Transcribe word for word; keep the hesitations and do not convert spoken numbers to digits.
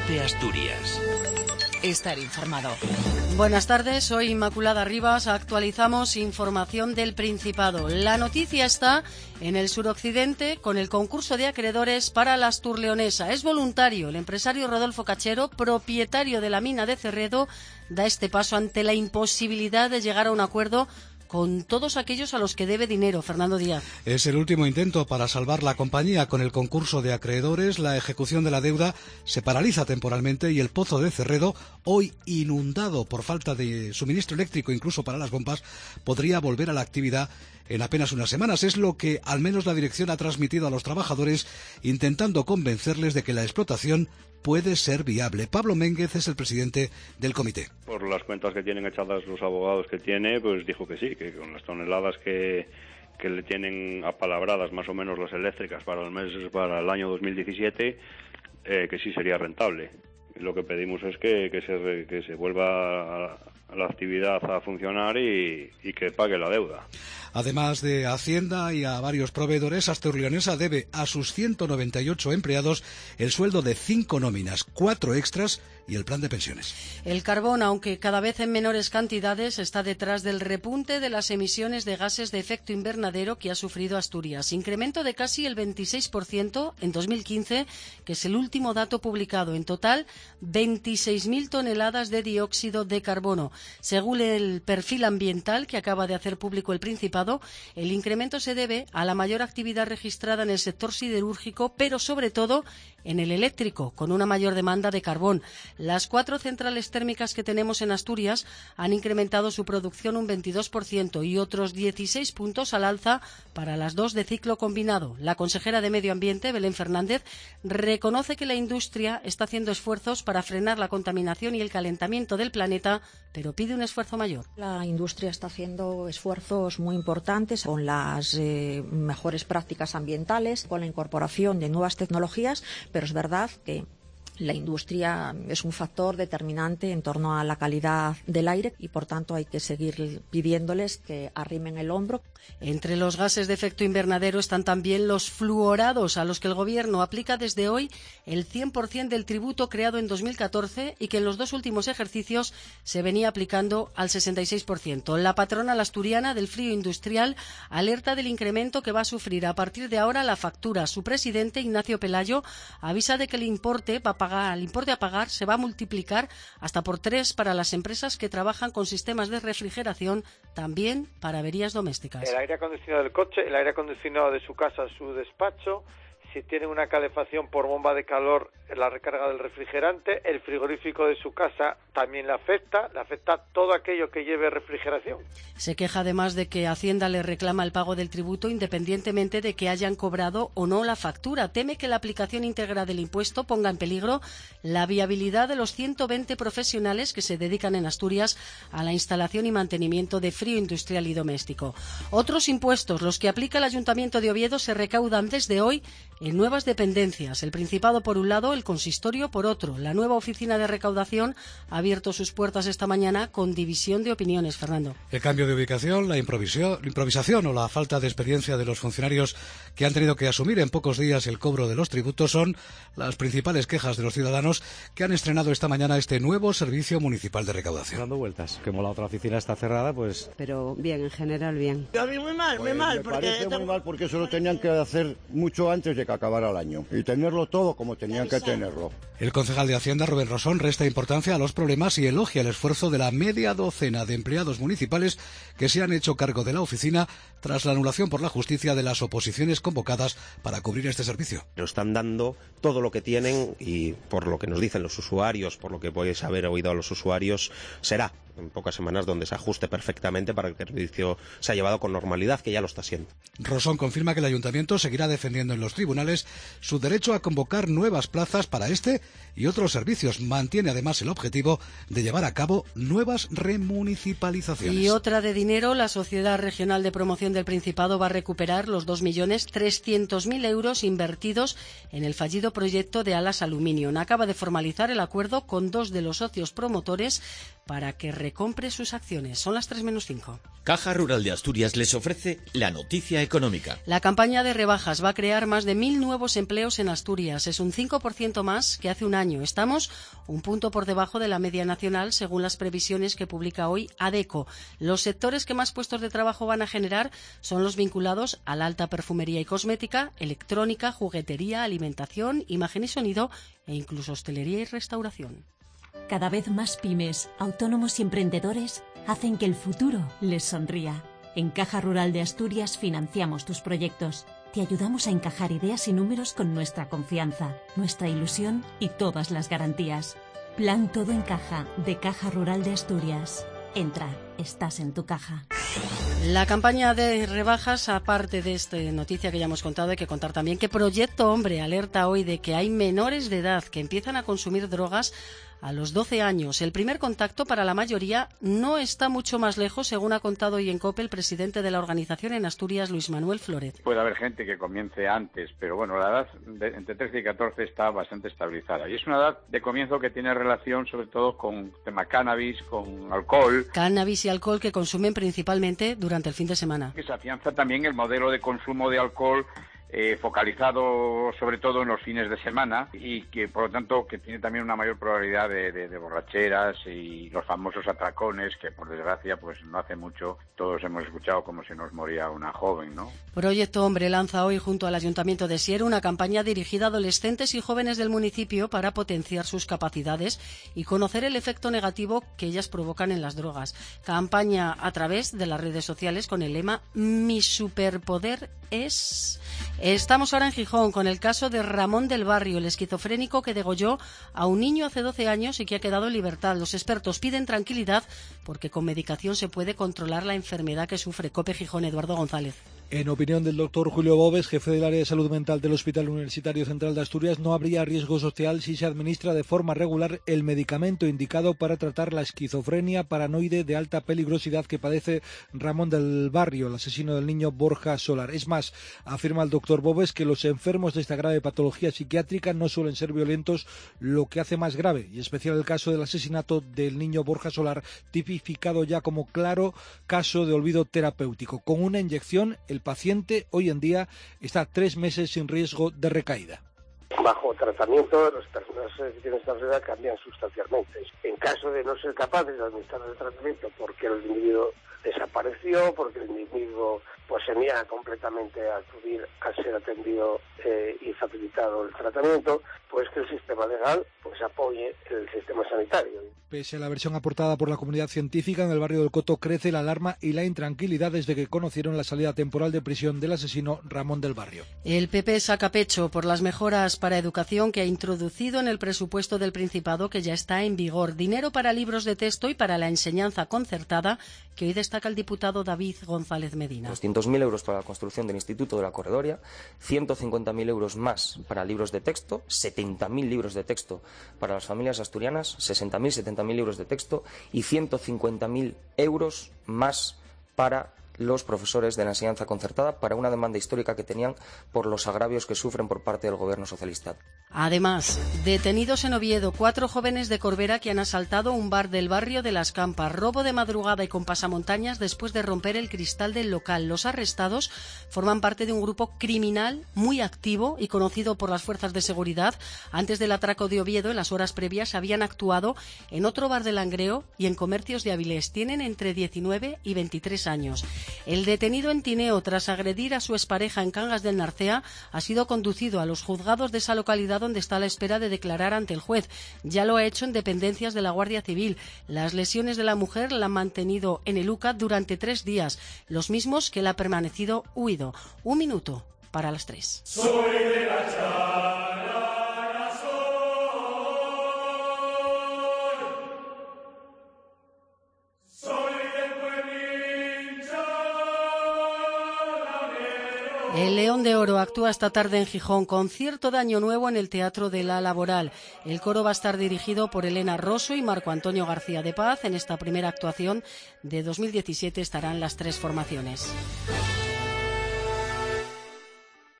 Cope Asturias. Estar informado. Buenas tardes, soy Inmaculada Rivas. Actualizamos información del Principado. La noticia está en el suroccidente con el concurso de acreedores para la Asturleonesa. Es voluntario. El empresario Rodolfo Cachero, propietario de la mina de Cerredo, da este paso ante la imposibilidad de llegar a un acuerdo con todos aquellos a los que debe dinero. Fernando Díaz. Es el último intento para salvar la compañía. Con el concurso de acreedores, la ejecución de la deuda se paraliza temporalmente y el pozo de Cerredo, hoy inundado por falta de suministro eléctrico incluso para las bombas, podría volver a la actividad en apenas unas semanas. Es lo que al menos la dirección ha transmitido a los trabajadores, intentando convencerles de que la explotación puede ser viable. Pablo Ménguez es el presidente del comité. Por las cuentas que tienen echadas los abogados que tiene, pues dijo que sí, que con las toneladas que, que le tienen apalabradas más o menos las eléctricas para el mes, para el año dos mil diecisiete, eh, que sí sería rentable. Lo que pedimos es que, que, se, que se vuelva a, a la actividad a funcionar y, y que pague la deuda. Además de Hacienda y a varios proveedores, Asturleonesa debe a sus ciento noventa y ocho empleados el sueldo de cinco nóminas, cuatro extras y el plan de pensiones. El carbón, aunque cada vez en menores cantidades, está detrás del repunte de las emisiones de gases de efecto invernadero que ha sufrido Asturias. Incremento de casi el veintiséis por ciento en dos mil quince, que es el último dato publicado. En total, veintiséis mil toneladas de dióxido de carbono. Según el perfil ambiental que acaba de hacer público el Principado, el incremento se debe a la mayor actividad registrada en el sector siderúrgico, pero sobre todo en el eléctrico, con una mayor demanda de carbón. Las cuatro centrales térmicas que tenemos en Asturias han incrementado su producción un veintidós por ciento y otros dieciséis puntos al alza para las dos de ciclo combinado. La consejera de Medio Ambiente, Belén Fernández, reconoce que la industria está haciendo esfuerzos para frenar la contaminación y el calentamiento del planeta, pero pide un esfuerzo mayor. La industria está haciendo esfuerzos muy importantes con las eh, mejores prácticas ambientales, con la incorporación de nuevas tecnologías, pero es verdad que la industria es un factor determinante en torno a la calidad del aire y, por tanto, hay que seguir pidiéndoles que arrimen el hombro. Entre los gases de efecto invernadero están también los fluorados, a los que el Gobierno aplica desde hoy el cien por ciento del tributo creado en dos mil catorce y que en los dos últimos ejercicios se venía aplicando al sesenta y seis por ciento. La patronal asturiana del frío industrial alerta del incremento que va a sufrir a partir de ahora la factura. Su presidente, Ignacio Pelayo, avisa de que el importe va a pagar el importe a pagar se va a multiplicar hasta por tres para las empresas que trabajan con sistemas de refrigeración, también para averías domésticas. El aire acondicionado del coche, el aire acondicionado de su casa, su despacho, si tienen una calefacción por bomba de calor, la recarga del refrigerante, el frigorífico de su casa también le afecta, le afecta todo aquello que lleve refrigeración. Se queja además de que Hacienda le reclama el pago del tributo independientemente de que hayan cobrado o no la factura. Teme que la aplicación íntegra del impuesto ponga en peligro la viabilidad de los ciento veinte profesionales que se dedican en Asturias a la instalación y mantenimiento de frío industrial y doméstico. Otros impuestos, los que aplica el Ayuntamiento de Oviedo, se recaudan desde hoy en nuevas dependencias. El Principado por un lado, el Consistorio por otro. La nueva oficina de recaudación ha abierto sus puertas esta mañana con división de opiniones. Fernando. El cambio de ubicación, la improvisación, la improvisación o la falta de experiencia de los funcionarios que han tenido que asumir en pocos días el cobro de los tributos son las principales quejas de los ciudadanos que han estrenado esta mañana este nuevo servicio municipal de recaudación. Dando vueltas. Como la otra oficina está cerrada, pues... Pero bien, en general bien. A mí muy mal, pues muy mal. Me porque parece muy mal porque eso lo tenían que hacer mucho antes de que acabara el año y tenerlo todo como tenían que tenerlo. El concejal de Hacienda, Rubén Rosón, resta importancia a los problemas y elogia el esfuerzo de la media docena de empleados municipales que se han hecho cargo de la oficina tras la anulación por la justicia de las oposiciones convocadas para cubrir este servicio. Nos están dando todo lo que tienen y por lo que nos dicen los usuarios, por lo que podéis haber oído a los usuarios, será en pocas semanas donde se ajuste perfectamente para que el servicio se ha llevado con normalidad, que ya lo está haciendo. Rosón confirma que el Ayuntamiento seguirá defendiendo en los tribunales su derecho a convocar nuevas plazas para este y otros servicios. Mantiene además el objetivo de llevar a cabo nuevas remunicipalizaciones. Y otra de dinero, la Sociedad Regional de Promoción del Principado va a recuperar los dos millones trescientos mil euros invertidos en el fallido proyecto de Alas Aluminium. Acaba de formalizar el acuerdo con dos de los socios promotores para que recompre sus acciones. Son las tres menos cinco. Caja Rural de Asturias les ofrece la noticia económica. La campaña de rebajas va a crear más de mil nuevos empleos en Asturias. Es un cinco por ciento más que hace un año. Estamos un punto por debajo de la media nacional, según las previsiones que publica hoy ADECO. Los sectores que más puestos de trabajo van a generar son los vinculados a la alta perfumería y cosmética, electrónica, juguetería, alimentación, imagen y sonido e incluso hostelería y restauración. Cada vez más pymes, autónomos y emprendedores hacen que el futuro les sonría. En Caja Rural de Asturias financiamos tus proyectos. Te ayudamos a encajar ideas y números con nuestra confianza, nuestra ilusión y todas las garantías. Plan Todo en Caja, de Caja Rural de Asturias. Entra, estás en tu caja. La campaña de rebajas, aparte de esta noticia que ya hemos contado, hay que contar también que Proyecto Hombre alerta hoy de que hay menores de edad que empiezan a consumir drogas a los doce años. El primer contacto para la mayoría no está mucho más lejos, según ha contado hoy en COPE el presidente de la organización en Asturias, Luis Manuel Floret. Puede haber gente que comience antes, pero bueno, la edad de entre trece y catorce está bastante estabilizada. Y es una edad de comienzo que tiene relación sobre todo con tema cannabis, con alcohol. Cannabis y alcohol que consumen principalmente durante el fin de semana. Que se afianza también el modelo de consumo de alcohol Eh, focalizado sobre todo en los fines de semana y que por lo tanto que tiene también una mayor probabilidad de, de, de borracheras y los famosos atracones que por desgracia pues no hace mucho todos hemos escuchado como se nos moría una joven, ¿no? Proyecto Hombre lanza hoy junto al Ayuntamiento de Siero una campaña dirigida a adolescentes y jóvenes del municipio para potenciar sus capacidades y conocer el efecto negativo que ellas provocan en las drogas. Campaña a través de las redes sociales con el lema Mi superpoder es... Estamos ahora en Gijón con el caso de Ramón del Barrio, el esquizofrénico que degolló a un niño hace doce años y que ha quedado en libertad. Los expertos piden tranquilidad porque con medicación se puede controlar la enfermedad que sufre. COPE Gijón, Eduardo González. En opinión del doctor Julio Bobes, jefe del área de salud mental del Hospital Universitario Central de Asturias, no habría riesgo social si se administra de forma regular el medicamento indicado para tratar la esquizofrenia paranoide de alta peligrosidad que padece Ramón del Barrio, el asesino del niño Borja Solar. Es más, afirma el doctor Bobes que los enfermos de esta grave patología psiquiátrica no suelen ser violentos, lo que hace más grave, y especial el caso del asesinato del niño Borja Solar, tipificado ya como claro caso de olvido terapéutico. Con una inyección, el paciente hoy en día está tres meses sin riesgo de recaída. Bajo tratamiento, las personas que tienen esta enfermedad cambian sustancialmente. En caso de no ser capaces de administrar el tratamiento porque el individuo desapareció, porque el individuo pues se niega completamente a acudir a ser atendido eh, y facilitado el tratamiento, pues que el sistema legal pues apoye el sistema sanitario. Pese a la versión aportada por la comunidad científica, en el barrio del Coto crece la alarma y la intranquilidad desde que conocieron la salida temporal de prisión del asesino Ramón del Barrio. El P P saca pecho por las mejoras para educación que ha introducido en el presupuesto del Principado, que ya está en vigor. Dinero para libros de texto y para la enseñanza concertada, que hoy destaca el diputado David González Medina. doscientos mil euros para la construcción del Instituto de la Corredoria, ciento cincuenta mil euros más para libros de texto, setenta mil libros de texto para las familias asturianas, sesenta mil, setenta mil libros de texto y ciento cincuenta mil euros más para los profesores de la enseñanza concertada para una demanda histórica que tenían por los agravios que sufren por parte del gobierno socialista. Además, detenidos en Oviedo cuatro jóvenes de Corbera que han asaltado un bar del barrio de Las Campas, robo de madrugada y con pasamontañas después de romper el cristal del local. Los arrestados forman parte de un grupo criminal muy activo y conocido por las fuerzas de seguridad. Antes del atraco de Oviedo, en las horas previas, habían actuado en otro bar de Langreo y en comercios de Avilés. Tienen entre diecinueve y veintitrés años. El detenido en Tineo, tras agredir a su expareja en Cangas del Narcea, ha sido conducido a los juzgados de esa localidad donde está a la espera de declarar ante el juez. Ya lo ha hecho en dependencias de la Guardia Civil. Las lesiones de la mujer la han mantenido en el U C A durante tres días, los mismos que él ha permanecido huido. Un minuto para las tres. Soy de la charana, soy, soy del pueblincho. El León de Oro actúa esta tarde en Gijón, concierto de Año Nuevo en el Teatro de la Laboral. El coro va a estar dirigido por Elena Rosso y Marco Antonio García de Paz. En esta primera actuación de dos mil diecisiete estarán las tres formaciones.